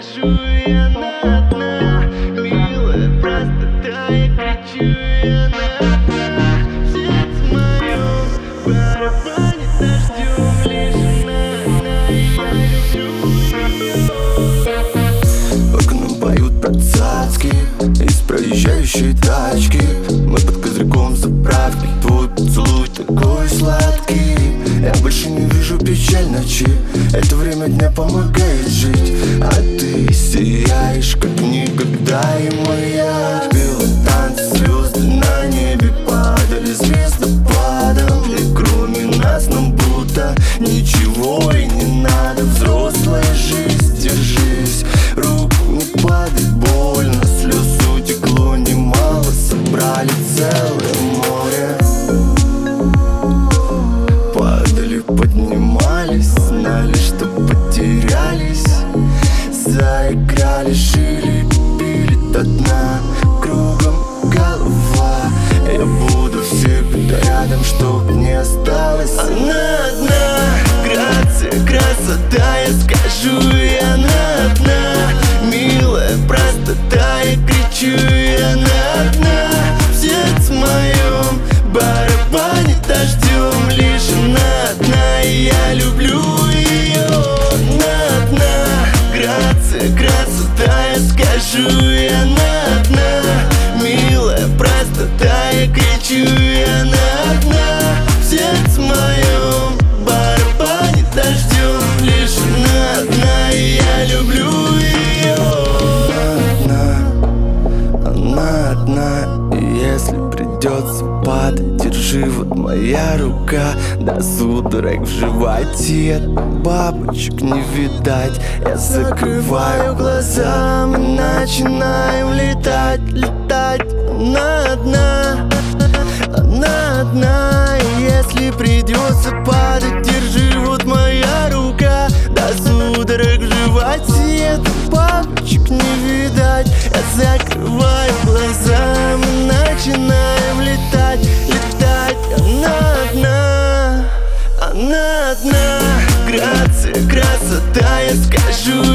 скажу, и она одна. Милая простота, я кричу, и она одна. В сердце моем барабанит дождем. Лишь она, и я люблю ее. В окна поют про цацки из проезжающей тачки. Мы под козырьком заправки. Твой поцелуй такой сладкий. Я больше не вижу печаль ночи. Это время дня помогает жить. А ты сияешь как никогда, и моя. Белый танцы, звезды на небе падали звездопадом. И кроме нас нам будто ничего и не надо. Взрослая жизнь, держись, рук не падай, больно. Слез утекло немало, собрали целое море. Падали, поднимались, знали, что потерялись. Заиграли, жили, пили до дна. Кругом голова. Я буду всегда рядом, чтоб не осталось. Она одна, грация, красота, я скажу, и она одна. Милая простота, я кричу, и она одна. В сердце моем барабанит дождем. Лишь она одна, и я люблю ее. Она одна, грация, красота, я скажу, и она одна. Милая простота, я кричу, и она одна. В сердце моем барабанит дождем. Лишь она одна, и я люблю ее. Она одна, и если придется падать, держи, вот моя рука. До судорог в животе, от бабочек не видать. Я закрываю глаза, мы начинаем летать, летать. Она одна, она одна. И если придется падать, держи, вот моя рука. До судорог в животе, от бабочек не видать. Я закрываю глаза, мы начинаем летать, летать. Она одна, грация, красота, я скажу,